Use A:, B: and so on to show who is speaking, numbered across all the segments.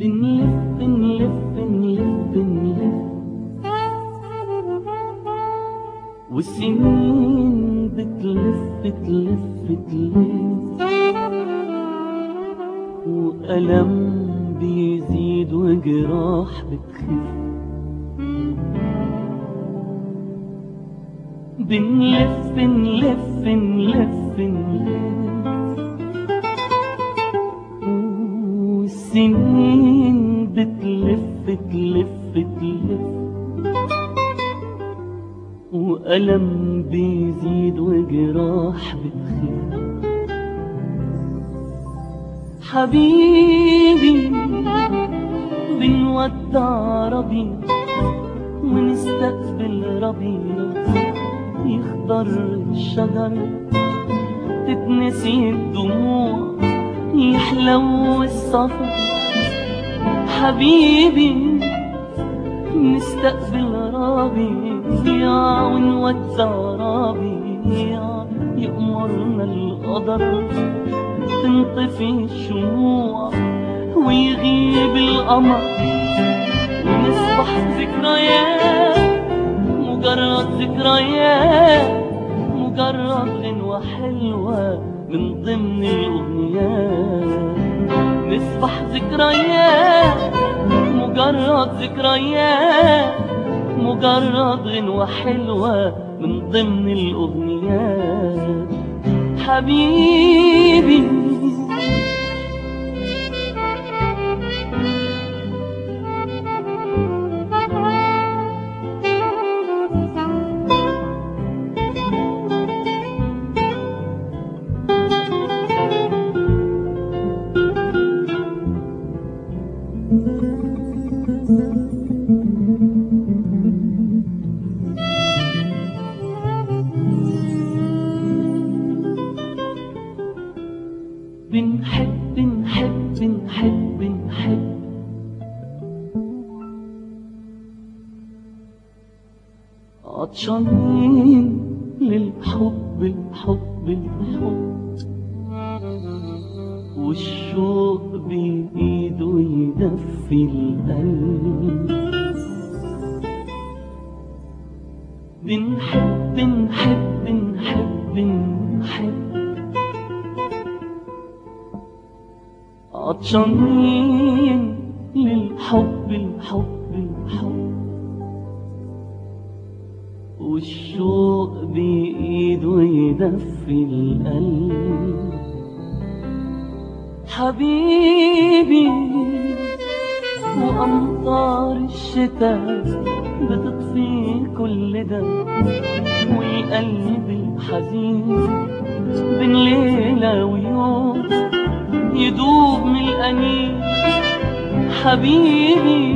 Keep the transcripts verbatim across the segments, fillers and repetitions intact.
A: بنلف نلف نلف نلف والسنين بتلف تلف تلف وألم بيزيد وجراح بتخف. بنلف نلف نلف نلف والسنين بتلف تلف تلف وألم بيزيد وجراح بتخف. حبيبي بنودع ربيع ونستقبل ربيع، يخضر الشجر تتنسي الدموع يحلو السفر. حبيبي نستقبل ربيع ونودع ربيع، يأمرنا القدر تنطفي الشموع ويغيب القمر ونصبح ذكريات، مجرد ذكريات، مجرد غنوة حلوة من ضمن الأغنيات. نصبح ذكريات، مجرد ذكريات، مجرد غنوة حلوة من ضمن الأغنيات. حبيبي بنحب نحب نحب نحب عطشانين للحب الحب الحب، والشوق بإيده يدفي القلب. بنحب نحب نحب نحب عطشانين للحب الحب الحب، والشوق بإيده يدفي القلب. حبيبي وأمطار الشتاء بتطفي كل ده، والقلب الحزين بين ليلة ويوم يدوب من الأنين. حبيبي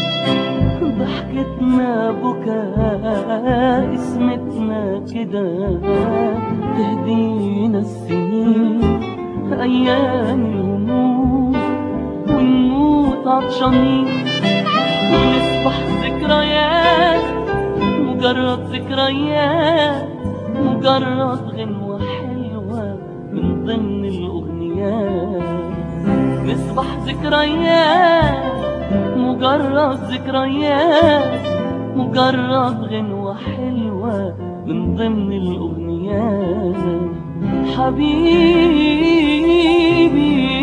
A: ضحكتنا بكاء اسمتنا كده، تهدينا السنين أيام الهموم ونموت عطشانين ونصبح ذكريات، مجرد ذكريات، مجرد غنوة حلوة من ضمن الأغنيات. نصبح ذكريات، مجرد ذكريات، مجرد غنوة حلوة من ضمن الأغنيات. حبيبي